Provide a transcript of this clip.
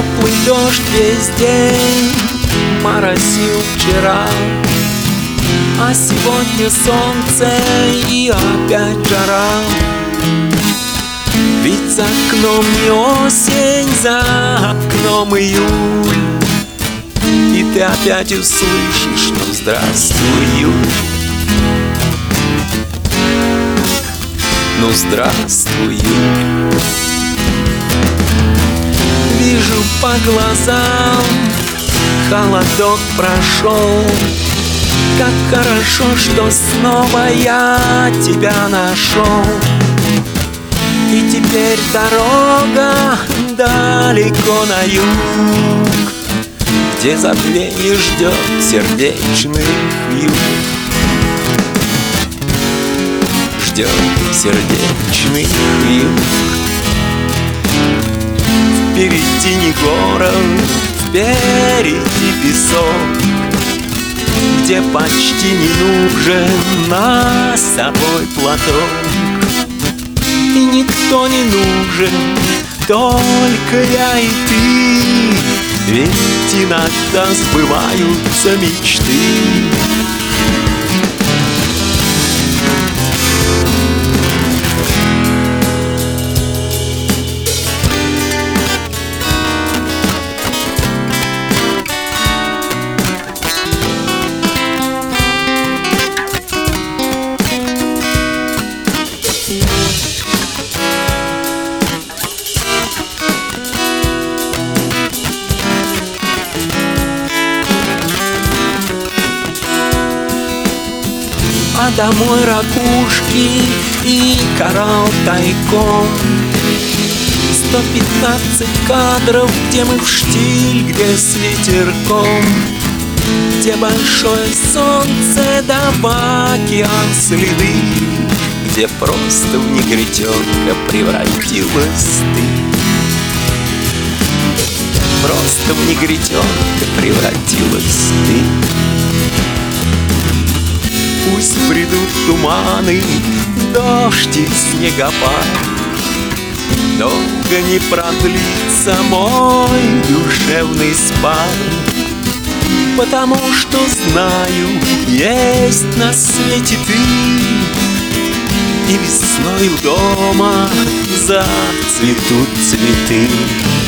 теплый дождь весь день моросил вчера, а сегодня солнце и опять жара. Ведь за окном не осень, за окном июль, и ты опять услышишь: ну здравствуй, июль. Ну здравствуй, июль. Вижу по глазам, холодок прошел. Как хорошо, что снова я тебя нашел. И теперь дорога далеко на юг, где забвение ждет сердечных вьюг. Ждет сердечных вьюг. Впереди не город, впереди песок, где почти не нужен нас с собой платок. И никто не нужен, только я и ты. Ведь иногда сбываются мечты. А домой ракушки и коралл тайком. 115 кадров, где мы в штиль, где с ветерком, где большое солнце да в океан следы, где просто в негритенка превратилась ты. Просто в негритенка превратилась ты. Пусть придут туманы, дождь и снегопад, долго не продлится мой душевный спад. Потому что знаю, есть на свете ты, и весной у дома зацветут цветы.